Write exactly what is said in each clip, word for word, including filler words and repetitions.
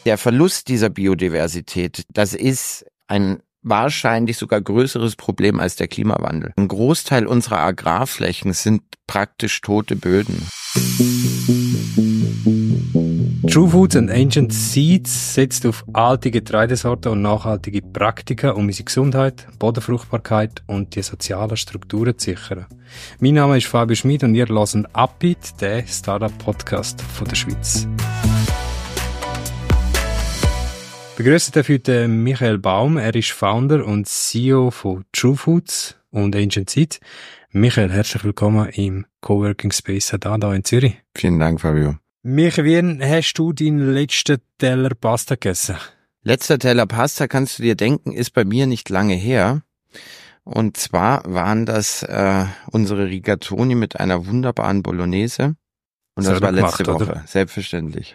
der Verlust dieser Biodiversität, das ist ein wahrscheinlich sogar größeres Problem als der Klimawandel. Ein Großteil unserer Agrarflächen sind praktisch tote Böden. True Foods and Ancient Seeds setzt auf alte Getreidesorten und nachhaltige Praktika, um unsere Gesundheit, Bodenfruchtbarkeit und die sozialen Strukturen zu sichern. Mein Name ist Fabio Schmid und ihr hört Upbeat, den Startup-Podcast von der Schweiz. Begrüßt darf ich heute Michael Baum. Er ist Founder und C E O von True Foods und Ancient Seeds. Michael, herzlich willkommen im Coworking Space Adada in Zürich. Vielen Dank, Fabio. Michael, wie hast du deinen letzten Teller Pasta gegessen? Letzter Teller Pasta, kannst du dir denken, ist bei mir nicht lange her. Und zwar waren das äh, unsere Rigatoni mit einer wunderbaren Bolognese. Und das, das war letzte gemacht, Woche, oder? Selbstverständlich.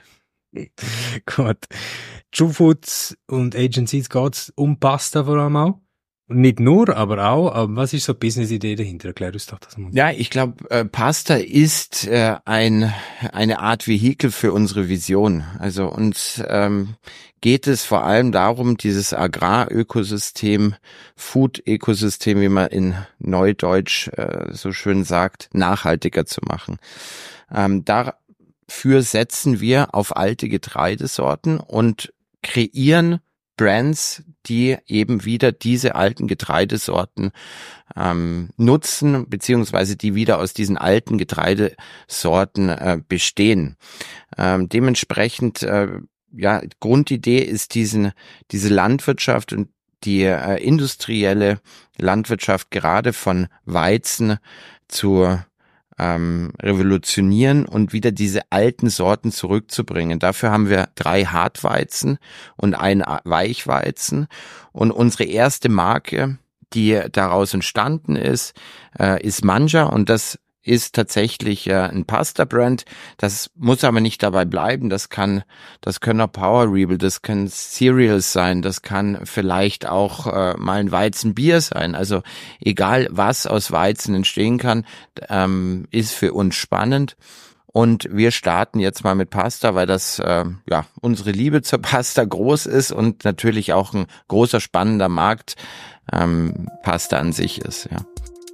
Gut. True Foods und Ancient Seeds geht's um Pasta vor allem auch? Nicht nur, aber auch. Aber was ist so die Business-Idee dahinter? Erklär uns doch das mal. Ja, ich glaube, äh, Pasta ist äh, ein eine Art Vehikel für unsere Vision. Also uns ähm, geht es vor allem darum, dieses Agrarökosystem, Food-Ökosystem, wie man in Neudeutsch äh, so schön sagt, nachhaltiger zu machen. Ähm, dafür setzen wir auf alte Getreidesorten und kreieren Brands, die eben wieder diese alten Getreidesorten ähm, nutzen, beziehungsweise die wieder aus diesen alten Getreidesorten äh, bestehen. Ähm, dementsprechend, äh, ja, Grundidee ist diesen, diese Landwirtschaft und die äh, industrielle Landwirtschaft gerade von Weizen zu Ähm, revolutionieren und wieder diese alten Sorten zurückzubringen. Dafür haben wir drei Hartweizen und ein Weichweizen. Und unsere erste Marke, die daraus entstanden ist, äh, ist Manja, und das ist tatsächlich äh, ein Pasta-Brand. Das muss aber nicht dabei bleiben. Das kann, das können auch Power Rebel, das können Cereals sein, das kann vielleicht auch äh, mal ein Weizenbier sein. Also egal, was aus Weizen entstehen kann, ähm, ist für uns spannend. Und wir starten jetzt mal mit Pasta, weil das äh, ja unsere Liebe zur Pasta groß ist und natürlich auch ein großer, spannender Markt ähm, Pasta an sich ist, ja.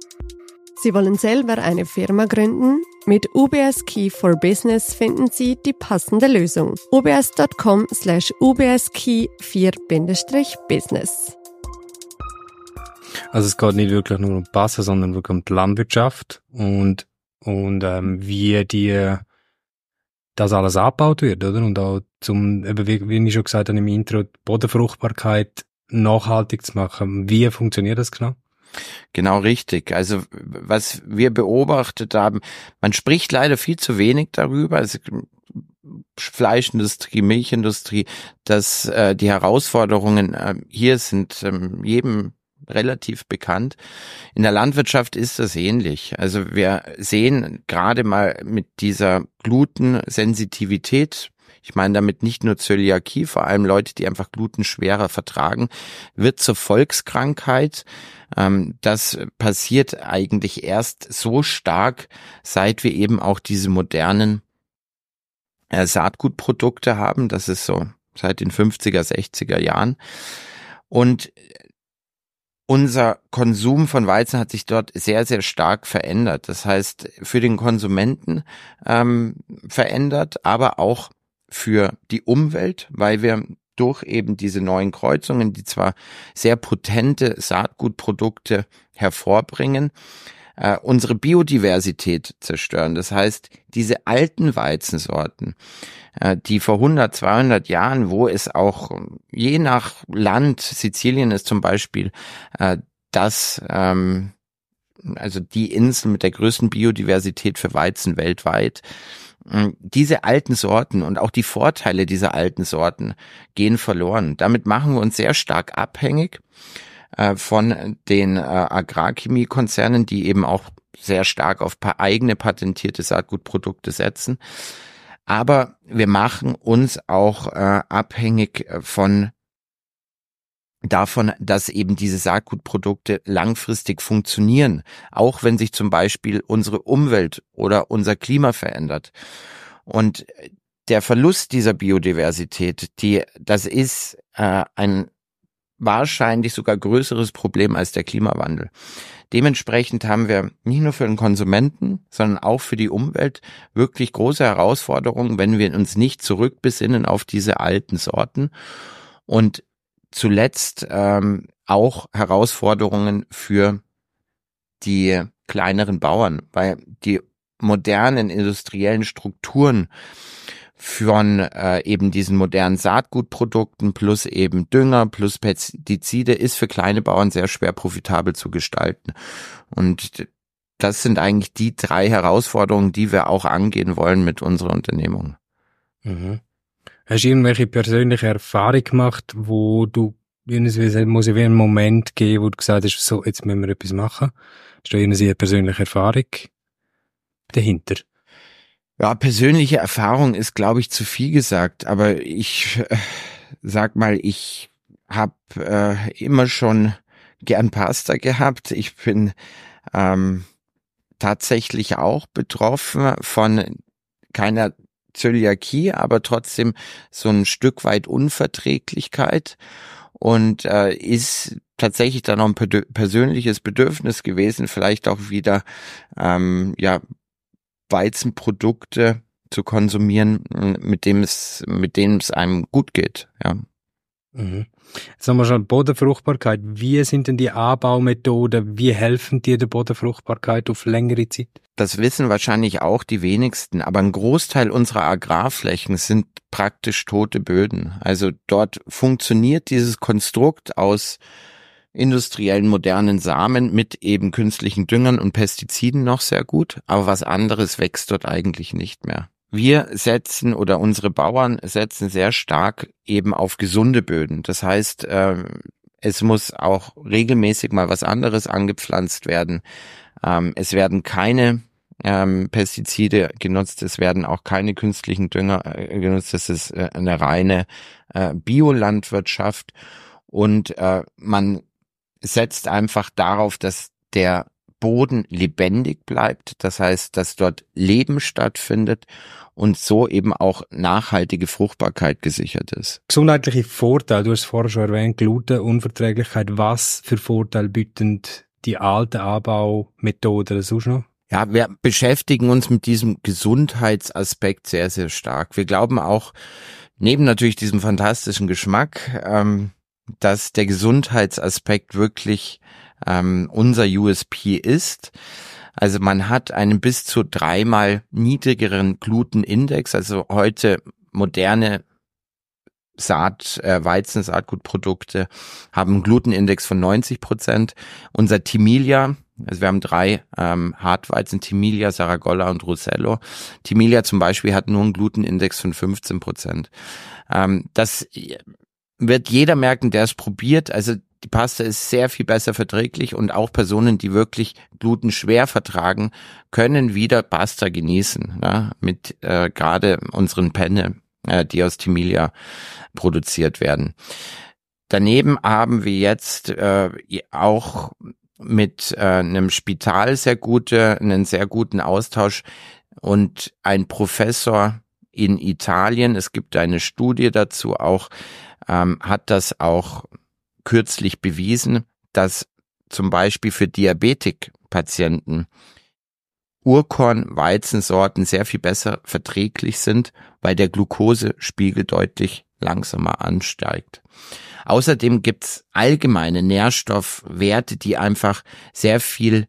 Sie wollen selber eine Firma gründen? Mit U B S Key for Business finden Sie die passende Lösung. ubs.com slash ubskey vier Business. Also es geht nicht wirklich nur um Pasta, sondern wirklich um die Landwirtschaft und und ähm, wie die das alles abgebaut wird, oder? Und auch zum, eben wie, wie ich schon gesagt habe im Intro, die Bodenfruchtbarkeit nachhaltig zu machen. Wie funktioniert das genau? Genau richtig. Also was wir beobachtet haben, man spricht leider viel zu wenig darüber, also Fleischindustrie, Milchindustrie, dass äh, die Herausforderungen äh, hier sind ähm, jedem relativ bekannt. In der Landwirtschaft ist das ähnlich. Also wir sehen gerade mal mit dieser Glutensensitivität, ich meine damit nicht nur Zöliakie, vor allem Leute, die einfach Gluten schwerer vertragen, wird zur Volkskrankheit. Das passiert eigentlich erst so stark, seit wir eben auch diese modernen Saatgutprodukte haben. Das ist so seit den fünfziger, sechziger Jahren. Und unser Konsum von Weizen hat sich dort sehr, sehr stark verändert. Das heißt, für den Konsumenten ähm, verändert, aber auch für die Umwelt, weil wir durch eben diese neuen Kreuzungen, die zwar sehr potente Saatgutprodukte hervorbringen, äh, unsere Biodiversität zerstören. Das heißt, diese alten Weizensorten, äh, die vor hundert, zweihundert Jahren, wo es auch je nach Land, Sizilien ist zum Beispiel äh, das, ähm, also die Insel mit der größten Biodiversität für Weizen weltweit, diese alten Sorten und auch die Vorteile dieser alten Sorten gehen verloren. Damit machen wir uns sehr stark abhängig äh, von den äh, Agrarchemiekonzernen, die eben auch sehr stark auf pa- eigene patentierte Saatgutprodukte setzen. Aber wir machen uns auch äh, abhängig von davon, dass eben diese Saatgutprodukte langfristig funktionieren, auch wenn sich zum Beispiel unsere Umwelt oder unser Klima verändert. Und der Verlust dieser Biodiversität, die, das ist äh, ein wahrscheinlich sogar größeres Problem als der Klimawandel. Dementsprechend haben wir nicht nur für den Konsumenten, sondern auch für die Umwelt wirklich große Herausforderungen, wenn wir uns nicht zurückbesinnen auf diese alten Sorten. Und zuletzt ähm, auch Herausforderungen für die kleineren Bauern, weil die modernen industriellen Strukturen von äh, eben diesen modernen Saatgutprodukten plus eben Dünger plus Pestizide ist für kleine Bauern sehr schwer profitabel zu gestalten. Und das sind eigentlich die drei Herausforderungen, die wir auch angehen wollen mit unserer Unternehmung. Mhm. Hast du irgendwelche persönliche Erfahrung gemacht, wo du, muss es wie einen Moment geben, wo du gesagt hast, so, jetzt müssen wir etwas machen? Hast du eine persönliche Erfahrung dahinter? Ja, persönliche Erfahrung ist, glaube ich, zu viel gesagt, aber ich äh, sag mal, ich habe äh, immer schon gern Pasta gehabt. Ich bin ähm, tatsächlich auch betroffen von keiner Zöliakie, aber trotzdem so ein Stück weit Unverträglichkeit und äh, ist tatsächlich dann noch ein per- persönliches Bedürfnis gewesen, vielleicht auch wieder ähm, ja Weizenprodukte zu konsumieren, mit dem es, mit denen es einem gut geht, ja. Mhm. Jetzt haben wir schon Bodenfruchtbarkeit. Wie sind denn die Anbaumethoden? Wie helfen dir der Bodenfruchtbarkeit auf längere Zeit? Das wissen wahrscheinlich auch die wenigsten, aber ein Großteil unserer Agrarflächen sind praktisch tote Böden. Also dort funktioniert dieses Konstrukt aus industriellen modernen Samen mit eben künstlichen Düngern und Pestiziden noch sehr gut, aber was anderes wächst dort eigentlich nicht mehr. Wir setzen oder unsere Bauern setzen sehr stark eben auf gesunde Böden. Das heißt, äh, es muss auch regelmäßig mal was anderes angepflanzt werden. Ähm, es werden keine ähm, Pestizide genutzt, es werden auch keine künstlichen Dünger äh, genutzt. Das ist äh, eine reine äh, Biolandwirtschaft und äh, man setzt einfach darauf, dass der Boden lebendig bleibt. Das heißt, dass dort Leben stattfindet und so eben auch nachhaltige Fruchtbarkeit gesichert ist. Gesundheitliche Vorteile, du hast es vorher schon erwähnt, Glutenunverträglichkeit. Was für Vorteile bieten die alten Anbaumethoden sonst noch? Ja, wir beschäftigen uns mit diesem Gesundheitsaspekt sehr, sehr stark. Wir glauben auch, neben natürlich diesem fantastischen Geschmack, ähm, dass der Gesundheitsaspekt wirklich ähm, unser U S P ist. Also man hat einen bis zu dreimal niedrigeren Glutenindex, also heute moderne Saat, äh, Weizen-Saatgutprodukte haben einen Glutenindex von neunzig Prozent. Unser Timilia, also wir haben drei ähm, Hartweizen, Timilia, Saragolla und Rosello. Timilia zum Beispiel hat nur einen Glutenindex von fünfzehn Prozent. Ähm, das wird jeder merken, der es probiert. Also die Pasta ist sehr viel besser verträglich und auch Personen, die wirklich Gluten schwer vertragen, können wieder Pasta genießen, ja, mit äh, gerade unseren Penne, äh, die aus Timilia produziert werden. Daneben haben wir jetzt äh, auch mit äh, einem Spital sehr gute, einen sehr guten Austausch und ein Professor in Italien, es gibt eine Studie dazu auch, ähm, hat das auch kürzlich bewiesen, dass zum Beispiel für Diabetikpatienten Urkorn-Weizensorten sehr viel besser verträglich sind, weil der Glukosespiegel deutlich langsamer ansteigt. Außerdem gibt's allgemeine Nährstoffwerte, die einfach sehr viel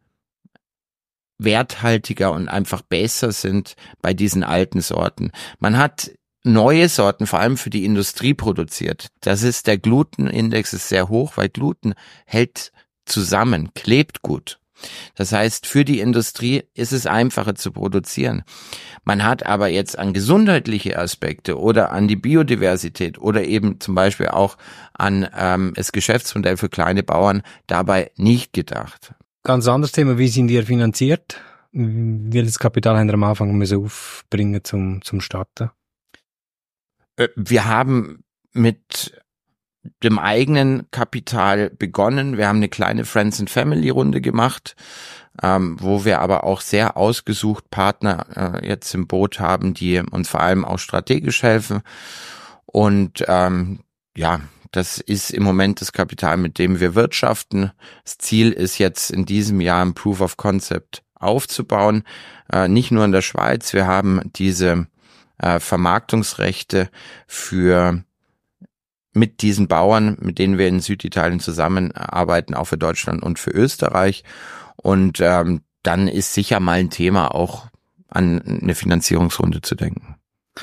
werthaltiger und einfach besser sind bei diesen alten Sorten. Man hat neue Sorten, vor allem für die Industrie produziert. Das ist, der Glutenindex ist sehr hoch, weil Gluten hält zusammen, klebt gut. Das heißt, für die Industrie ist es einfacher zu produzieren. Man hat aber jetzt an gesundheitliche Aspekte oder an die Biodiversität oder eben zum Beispiel auch an ähm, das Geschäftsmodell für kleine Bauern dabei nicht gedacht. Ganz anderes Thema, wie sind ihr finanziert? Welches Kapital haben wir am Anfang müssen aufbringen zum, zum Starten? Wir haben mit dem eigenen Kapital begonnen. Wir haben eine kleine Friends and Family Runde gemacht, ähm, wo wir aber auch sehr ausgesucht Partner äh, jetzt im Boot haben, die uns vor allem auch strategisch helfen. Und ähm, ja, das ist im Moment das Kapital, mit dem wir wirtschaften. Das Ziel ist jetzt in diesem Jahr ein Proof of Concept aufzubauen, äh, nicht nur in der Schweiz. Wir haben diese äh, Vermarktungsrechte für mit diesen Bauern, mit denen wir in Süditalien zusammenarbeiten, auch für Deutschland und für Österreich. Und ähm, dann ist sicher mal ein Thema, auch an eine Finanzierungsrunde zu denken.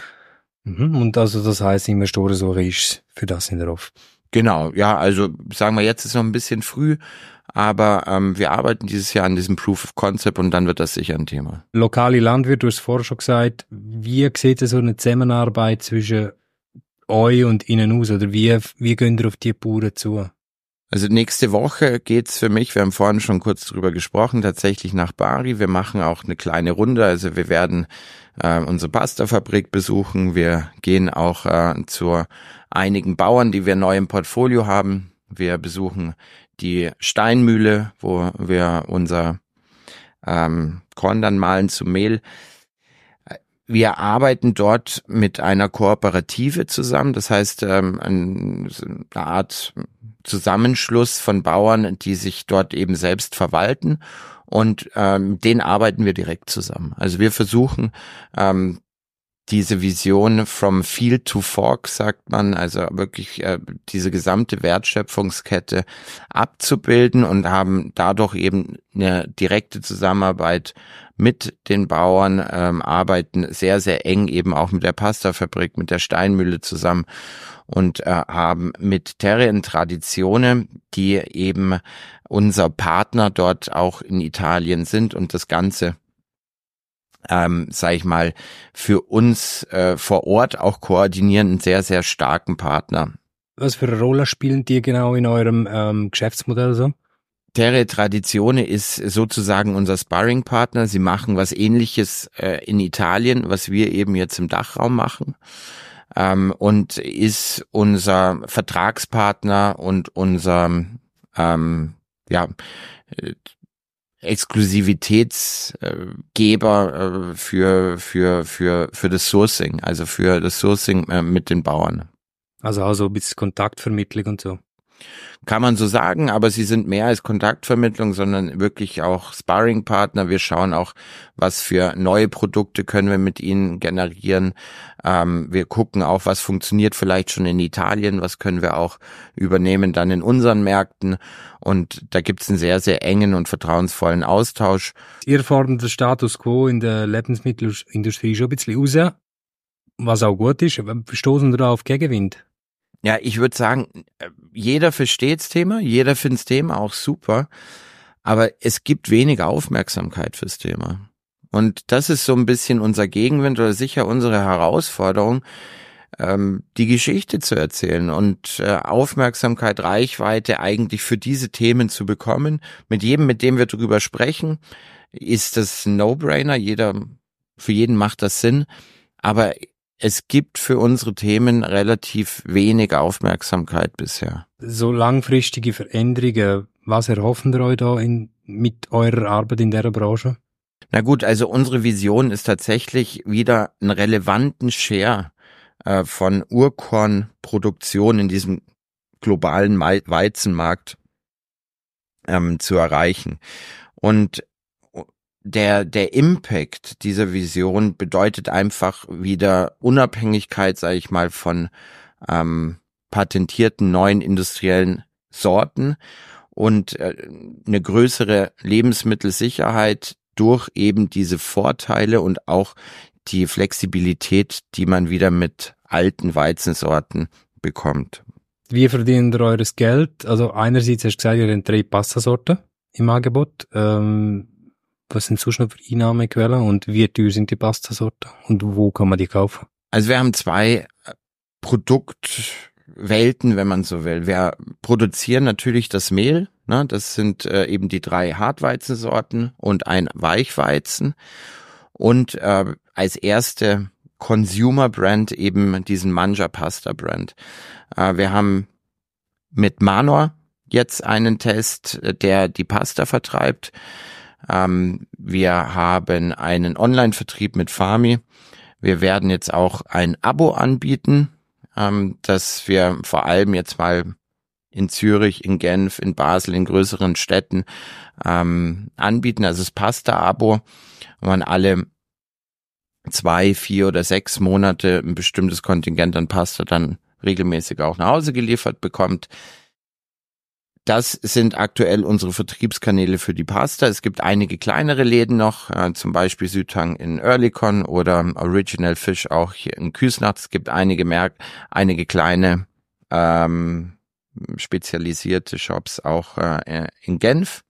Und also das heißt, Investorensuche ist für das in der Off. Genau, ja, also sagen wir, jetzt ist noch ein bisschen früh, aber ähm, wir arbeiten dieses Jahr an diesem Proof of Concept und dann wird das sicher ein Thema. Lokale Landwirte, du hast vorher schon gesagt, wie sieht so eine Zusammenarbeit zwischen euch und ihnen aus, oder wie, wie gehen ihr auf die Bauern zu? Also nächste Woche geht's für mich, wir haben vorhin schon kurz drüber gesprochen, tatsächlich nach Bari. Wir machen auch eine kleine Runde, also wir werden äh, unsere Pastafabrik besuchen. Wir gehen auch äh, zu einigen Bauern, die wir neu im Portfolio haben. Wir besuchen die Steinmühle, wo wir unser ähm, Korn dann mahlen zu Mehl. Wir arbeiten dort mit einer Kooperative zusammen, das heißt ähm, eine Art Zusammenschluss von Bauern, die sich dort eben selbst verwalten, und ähm, denen arbeiten wir direkt zusammen. Also wir versuchen ähm, diese Vision from field to fork, sagt man, also wirklich äh, diese gesamte Wertschöpfungskette abzubilden und haben dadurch eben eine direkte Zusammenarbeit mit den Bauern, ähm, arbeiten sehr, sehr eng eben auch mit der Pastafabrik, mit der Steinmühle zusammen und äh, haben mit Terre Tradizione, die eben unser Partner dort auch in Italien sind und das Ganze, ähm, sag ich mal, für uns äh, vor Ort auch koordinieren, einen sehr, sehr starken Partner. Was für eine Rolle spielen die genau in eurem ähm, Geschäftsmodell so? Terre Tradizione ist sozusagen unser Sparringpartner. Sie machen was Ähnliches äh, in Italien, was wir eben jetzt im Dachraum machen, ähm, und ist unser Vertragspartner und unser ähm, ja äh, Exklusivitätsgeber äh, für für für für das Sourcing, also für das Sourcing äh, mit den Bauern. Also also ein bisschen Kontaktvermittlung und so. Kann man so sagen, aber sie sind mehr als Kontaktvermittlung, sondern wirklich auch Sparringpartner. Wir schauen auch, was für neue Produkte können wir mit ihnen generieren. Ähm, wir gucken auch, was funktioniert vielleicht schon in Italien, was können wir auch übernehmen dann in unseren Märkten. Und da gibt es einen sehr, sehr engen und vertrauensvollen Austausch. Ihr fordert den Status quo in der Lebensmittelindustrie schon ein bisschen raus, was auch gut ist. Stoßen wir da auf Gegenwind? Ja, ich würde sagen, jeder versteht das Thema, jeder findet das Thema auch super, aber es gibt weniger Aufmerksamkeit fürs Thema. Und das ist so ein bisschen unser Gegenwind oder sicher unsere Herausforderung, ähm, die Geschichte zu erzählen und äh, Aufmerksamkeit, Reichweite eigentlich für diese Themen zu bekommen. Mit jedem, mit dem wir drüber sprechen, ist das ein No-Brainer, jeder, für jeden macht das Sinn, aber es gibt für unsere Themen relativ wenig Aufmerksamkeit bisher. So langfristige Veränderungen, was erhoffen ihr euch da in, mit eurer Arbeit in dieser Branche? Na gut, also unsere Vision ist tatsächlich wieder einen relevanten Share äh, von Urkornproduktion in diesem globalen Weizenmarkt ähm, zu erreichen. Und Der, der Impact dieser Vision bedeutet einfach wieder Unabhängigkeit, sage ich mal, von ähm, patentierten neuen industriellen Sorten und äh, eine größere Lebensmittelsicherheit durch eben diese Vorteile und auch die Flexibilität, die man wieder mit alten Weizensorten bekommt. Wie verdient ihr eures Geld? Also einerseits hast du gesagt, ihr habt drei Pastasorten im Angebot. Ähm Was sind sonst noch für Einnahmequellen und wie teuer sind die Pastasorten und wo kann man die kaufen? Also wir haben zwei Produktwelten, wenn man so will. Wir produzieren natürlich das Mehl, ne? Das sind äh, eben die drei Hartweizensorten und ein Weichweizen und äh, als erste Consumer Brand eben diesen Mangia Pasta Brand. Äh, wir haben mit Manor jetzt einen Test, der die Pasta vertreibt. Ähm, wir haben einen Online-Vertrieb mit Fami. Wir werden jetzt auch ein Abo anbieten, ähm, das wir vor allem jetzt mal in Zürich, in Genf, in Basel, in größeren Städten ähm, anbieten. Also das Pasta-Abo, wo man alle zwei, vier oder sechs Monate ein bestimmtes Kontingent an Pasta dann regelmäßig auch nach Hause geliefert bekommt. Das sind aktuell unsere Vertriebskanäle für die Pasta. Es gibt einige kleinere Läden noch, äh, zum Beispiel Südhang in Oerlikon oder Original Fish auch hier in Küsnacht. Es gibt einige Merk, einige kleine ähm, spezialisierte Shops auch äh, in Genf.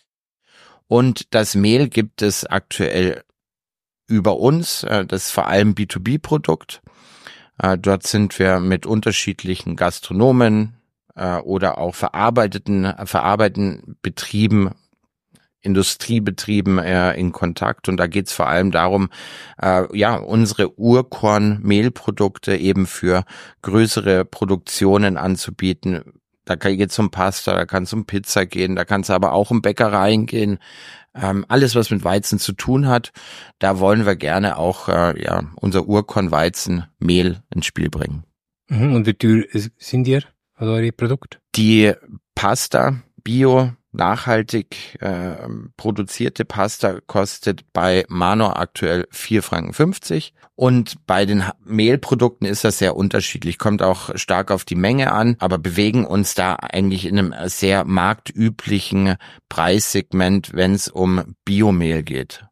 Und das Mehl gibt es aktuell über uns. Äh, das ist vor allem B zwei B Produkt. Äh, dort sind wir mit unterschiedlichen Gastronomen oder auch verarbeiteten, verarbeiteten Betrieben, Industriebetrieben äh, in Kontakt. Und da geht es vor allem darum, äh, ja, unsere Urkorn-Mehlprodukte eben für größere Produktionen anzubieten. Da geht es um Pasta, da kann es um Pizza gehen, da kann es aber auch um Bäckereien gehen. Ähm, alles, was mit Weizen zu tun hat, da wollen wir gerne auch äh, ja unser Urkorn-Weizen-Mehl ins Spiel bringen. Und wie teuer sind ihr? Also eure Produkte? Die Pasta, bio, nachhaltig äh, produzierte Pasta kostet bei Manor aktuell vier Franken fünfzig und bei den Mehlprodukten ist das sehr unterschiedlich, kommt auch stark auf die Menge an, aber bewegen uns da eigentlich in einem sehr marktüblichen Preissegment, wenn es um Biomehl geht.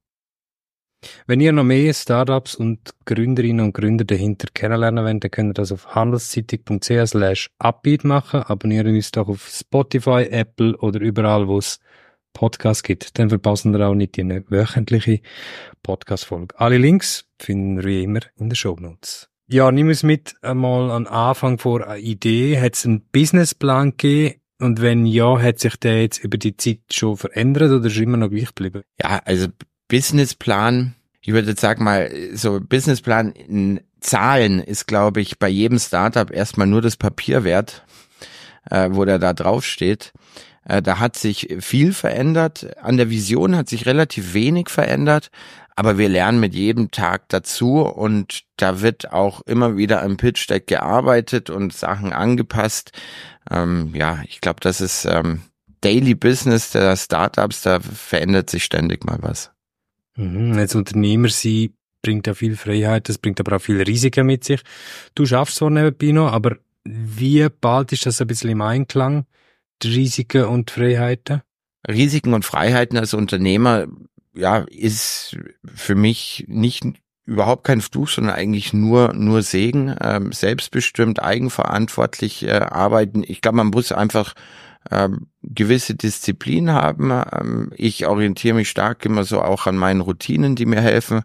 Wenn ihr noch mehr Startups und Gründerinnen und Gründer dahinter kennenlernen wollt, dann könnt ihr das auf handelszeitung.ch slash Upbeat machen. Abonnieren uns doch auf Spotify, Apple oder überall, wo es Podcasts gibt. Dann verpassen wir auch nicht die wöchentliche Podcast-Folge. Alle Links finden wir wie immer in den Shownotes. Ja, nimm uns mit einmal an Anfang vor eine Idee. Hat es einen Businessplan gegeben? Und wenn ja, hat sich der jetzt über die Zeit schon verändert oder ist immer noch gleich geblieben? Ja, also Businessplan, ich würde jetzt sagen mal, so Businessplan in Zahlen ist, glaube ich, bei jedem Startup erstmal nur das Papier wert, äh, wo der da drauf steht. Äh, da hat sich viel verändert. An der Vision hat sich relativ wenig verändert, aber wir lernen mit jedem Tag dazu und da wird auch immer wieder am Pitch Deck gearbeitet und Sachen angepasst. Ähm, ja, ich glaube, das ist ähm, Daily Business der Startups, da verändert sich ständig mal was. Mhm, als Unternehmer sein bringt ja viel Freiheit, das bringt aber auch viel Risiken mit sich. Du schaffst zwar nebenbei noch, aber wie bald ist das ein bisschen im Einklang, die Risiken und Freiheiten? Risiken und Freiheiten als Unternehmer, ja, ist für mich nicht überhaupt kein Fluch, sondern eigentlich nur nur Segen. Ähm, selbstbestimmt, eigenverantwortlich äh, arbeiten. Ich glaube, man muss einfach Ähm, gewisse Disziplin haben. Ähm, ich orientiere mich stark immer so auch an meinen Routinen, die mir helfen.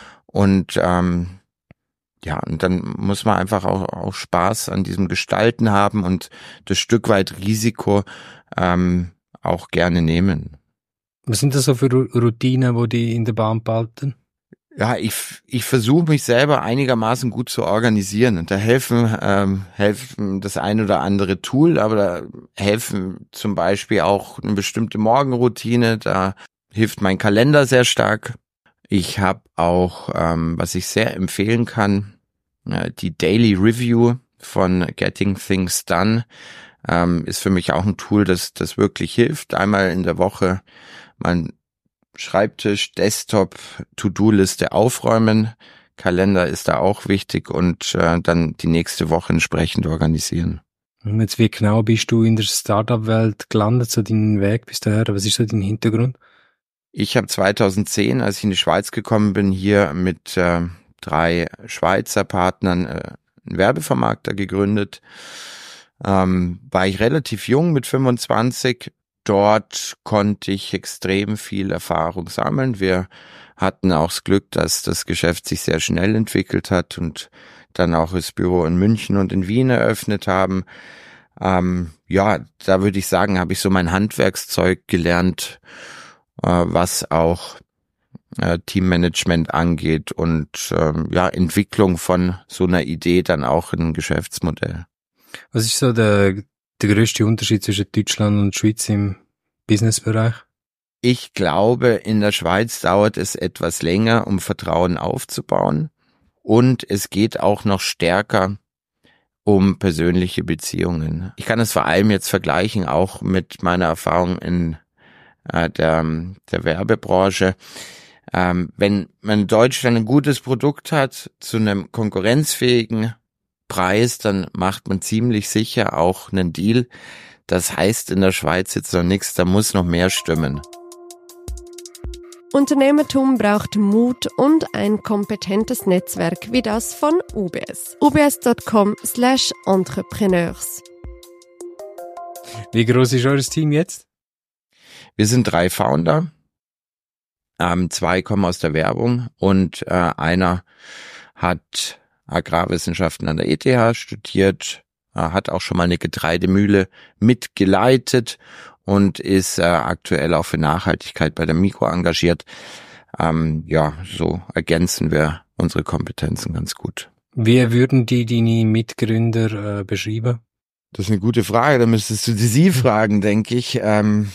Und ähm, ja, und dann muss man einfach auch, auch Spaß an diesem Gestalten haben und das Stück weit Risiko ähm, auch gerne nehmen. Was sind das so für Routinen, wo die in der Bahn behalten? Ja, ich, ich versuche mich selber einigermaßen gut zu organisieren und da helfen, ähm, helfen das ein oder andere Tool, aber da helfen zum Beispiel auch eine bestimmte Morgenroutine, da hilft mein Kalender sehr stark. Ich habe auch, ähm, was ich sehr empfehlen kann, äh, die Daily Review von Getting Things Done ähm, ist für mich auch ein Tool, das, das wirklich hilft. Einmal in der Woche mein Schreibtisch, Desktop, To-Do-Liste aufräumen, Kalender ist da auch wichtig und äh, dann die nächste Woche entsprechend organisieren. Und jetzt wie genau bist du in der Startup-Welt gelandet, so deinen Weg bis daher? Was ist so dein Hintergrund? Ich habe zweitausendzehn, als ich in die Schweiz gekommen bin, hier mit äh, drei Schweizer Partnern äh, einen Werbevermarkter gegründet. Ähm, war ich relativ jung mit fünfundzwanzig. Dort konnte ich extrem viel Erfahrung sammeln. Wir hatten auch das Glück, dass das Geschäft sich sehr schnell entwickelt hat und dann auch das Büro in München und in Wien eröffnet haben. Ähm, ja, da würde ich sagen, habe ich so mein Handwerkszeug gelernt, äh, was auch äh, Teammanagement angeht und ähm, ja Entwicklung von so einer Idee dann auch in ein Geschäftsmodell. Was ist so der der grösste Unterschied zwischen Deutschland und Schweiz im Businessbereich? Ich glaube, in der Schweiz dauert es etwas länger, um Vertrauen aufzubauen. Und es geht auch noch stärker um persönliche Beziehungen. Ich kann es vor allem jetzt vergleichen, auch mit meiner Erfahrung in äh, der, der Werbebranche. Ähm, wenn man in Deutschland ein gutes Produkt hat, zu einem konkurrenzfähigen Preis, dann macht man ziemlich sicher auch einen Deal. Das heißt in der Schweiz jetzt noch nichts, da muss noch mehr stimmen. Unternehmertum braucht Mut und ein kompetentes Netzwerk wie das von U B S. U B S Punkt com slash entrepreneurs. Wie groß ist euer Team jetzt? Wir sind drei Founder. Ähm, zwei kommen aus der Werbung und äh, einer hat Agrarwissenschaften an der E T H studiert, äh, hat auch schon mal eine Getreidemühle mitgeleitet und ist äh, aktuell auch für Nachhaltigkeit bei der Mikro engagiert. Ähm, ja, so ergänzen wir unsere Kompetenzen ganz gut. Wie würden die deine Mitgründer äh, beschreiben? Das ist eine gute Frage, da müsstest du sie fragen, denke ich. Ähm,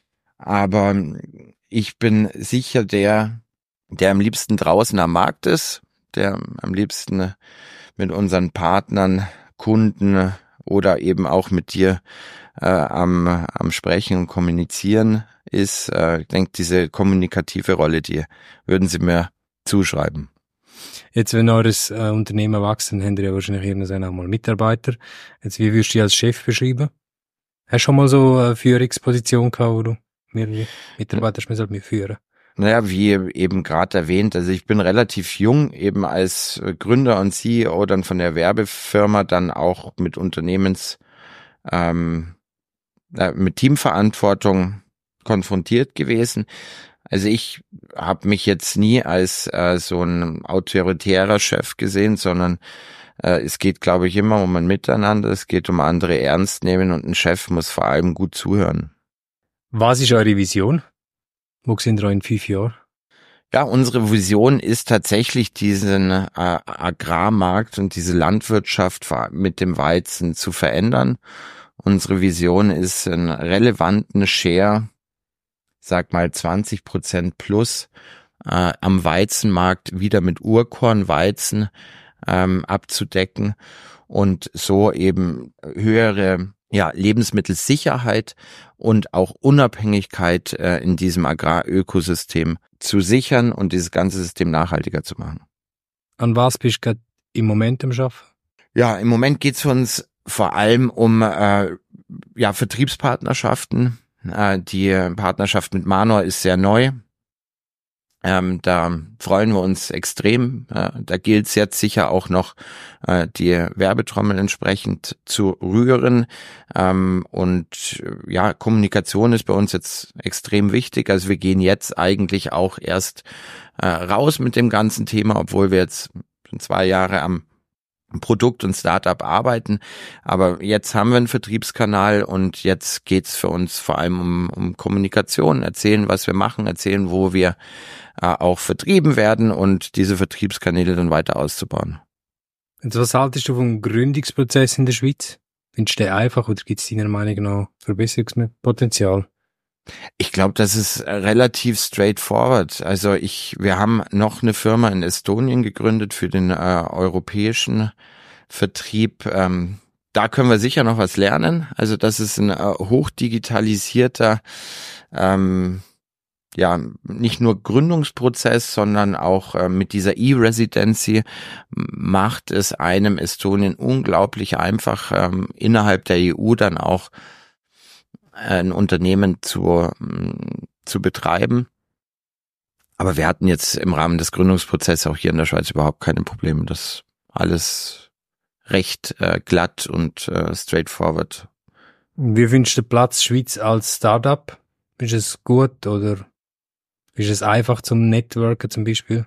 aber ich bin sicher der, der am liebsten draußen am Markt ist, der am liebsten mit unseren Partnern, Kunden oder eben auch mit dir äh, am, am Sprechen und Kommunizieren ist. Äh, ich denke, diese kommunikative Rolle, die würden sie mir zuschreiben. Jetzt, wenn eures äh, Unternehmen wachsen, habt ihr ja wahrscheinlich irgendwann auch mal Mitarbeiter. Jetzt, wie würdest du dich als Chef beschreiben? Hast du schon mal so eine Führungsposition gehabt, wo du mehrere Mitarbeiter hast mit führen? Naja, wie eben gerade erwähnt, also ich bin relativ jung, eben als Gründer und C E O dann von der Werbefirma, dann auch mit Unternehmens, ähm, äh, mit Teamverantwortung konfrontiert gewesen. Also ich habe mich jetzt nie als äh, so ein autoritärer Chef gesehen, sondern äh, es geht, glaube ich, immer um ein Miteinander, es geht um andere ernst nehmen und ein Chef muss vor allem gut zuhören. Was ist eure Vision? Wo sind wir in fünf Jahren? Ja, unsere Vision ist tatsächlich, diesen äh, Agrarmarkt und diese Landwirtschaft mit dem Weizen zu verändern. Unsere Vision ist, einen relevanten Share, sag mal zwanzig Prozent plus, äh, am Weizenmarkt wieder mit Urkornweizen ähm, abzudecken und so eben höhere ja, Lebensmittelsicherheit und auch Unabhängigkeit äh, in diesem Agrarökosystem zu sichern und dieses ganze System nachhaltiger zu machen. An was bist du gerade im Moment am Schaffen? Ja, im Moment geht's für uns vor allem um äh, ja Vertriebspartnerschaften. Äh, die Partnerschaft mit Manor ist sehr neu. Ähm, da freuen wir uns extrem. Äh, da gilt es jetzt sicher auch noch, äh, die Werbetrommel entsprechend zu rühren. Ähm, und äh, ja, Kommunikation ist bei uns jetzt extrem wichtig. Also wir gehen jetzt eigentlich auch erst äh, raus mit dem ganzen Thema, obwohl wir jetzt schon zwei Jahre am Produkt und Startup arbeiten. Aber jetzt haben wir einen Vertriebskanal und jetzt geht's für uns vor allem um, um Kommunikation, erzählen, was wir machen, erzählen, wo wir äh, auch vertrieben werden und diese Vertriebskanäle dann weiter auszubauen. Und was haltest du vom Gründungsprozess in der Schweiz? Findest du den einfach oder gibt es deiner Meinung nach Verbesserungspotenzial? Ich glaube, das ist relativ straightforward. Also ich, wir haben noch eine Firma in Estonien gegründet für den äh, europäischen Vertrieb. Ähm, da können wir sicher noch was lernen. Also das ist ein äh, hochdigitalisierter, ähm, ja, nicht nur Gründungsprozess, sondern auch äh, mit dieser E-Residency macht es einem Estonien unglaublich einfach, ähm, innerhalb der E U dann auch ein Unternehmen zu, zu betreiben. Aber wir hatten jetzt im Rahmen des Gründungsprozesses auch hier in der Schweiz überhaupt keine Probleme. Das alles recht äh, glatt und äh, straightforward. Wie findest du den Platz Schweiz als Startup? Ist es gut oder ist es einfach zum Networken zum Beispiel?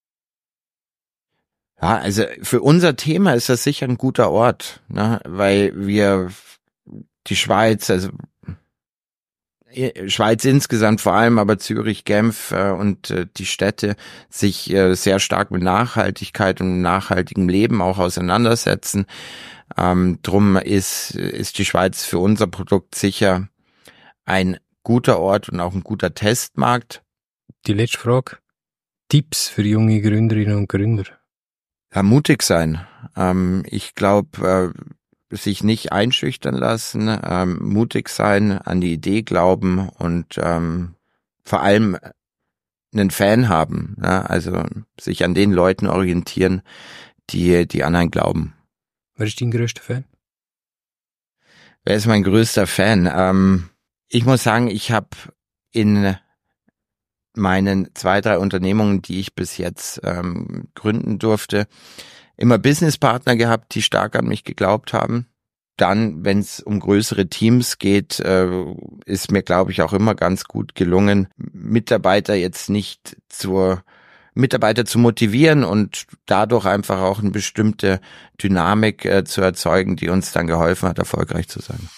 Ja, also für unser Thema ist das sicher ein guter Ort, ne? Weil wir die Schweiz, also Schweiz insgesamt vor allem, aber Zürich, Genf äh, und äh, die Städte sich äh, sehr stark mit Nachhaltigkeit und nachhaltigem Leben auch auseinandersetzen. Ähm, drum ist, ist die Schweiz für unser Produkt sicher ein guter Ort und auch ein guter Testmarkt. Die letzte Frage. Tipps für junge Gründerinnen und Gründer? Ja, mutig sein. Ähm, ich glaube, äh, sich nicht einschüchtern lassen, ähm, mutig sein, an die Idee glauben und ähm, vor allem einen Fan haben. Ja? Also sich an den Leuten orientieren, die, die an einen glauben. Wer ist dein größter Fan? Wer ist mein größter Fan? Ähm, ich muss sagen, ich habe in meinen zwei, drei Unternehmungen, die ich bis jetzt ähm, gründen durfte, immer Businesspartner gehabt, die stark an mich geglaubt haben. Dann, wenn es um größere Teams geht, äh, ist mir, glaube ich, auch immer ganz gut gelungen, Mitarbeiter jetzt nicht zur Mitarbeiter zu motivieren und dadurch einfach auch eine bestimmte Dynamik äh, zu erzeugen, die uns dann geholfen hat, erfolgreich zu sein.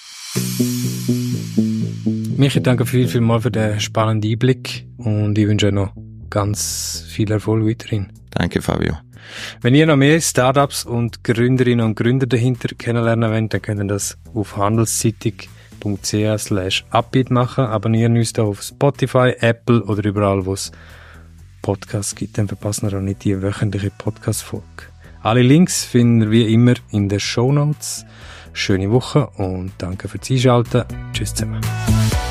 Michi, danke viel, viel mal für den spannenden Einblick und ich wünsche euch noch ganz viel Erfolg weiterhin. Danke, Fabio. Wenn ihr noch mehr Startups und Gründerinnen und Gründer dahinter kennenlernen wollt, dann könnt ihr das auf handelszeitung.ch slash Upbeat machen. Abonnieren uns da auf Spotify, Apple oder überall, wo es Podcasts gibt. Dann verpassen wir auch nicht die wöchentliche Podcast-Folge. Alle Links finden ihr wie immer in den Shownotes. Schöne Woche und danke fürs Einschalten. Tschüss zusammen.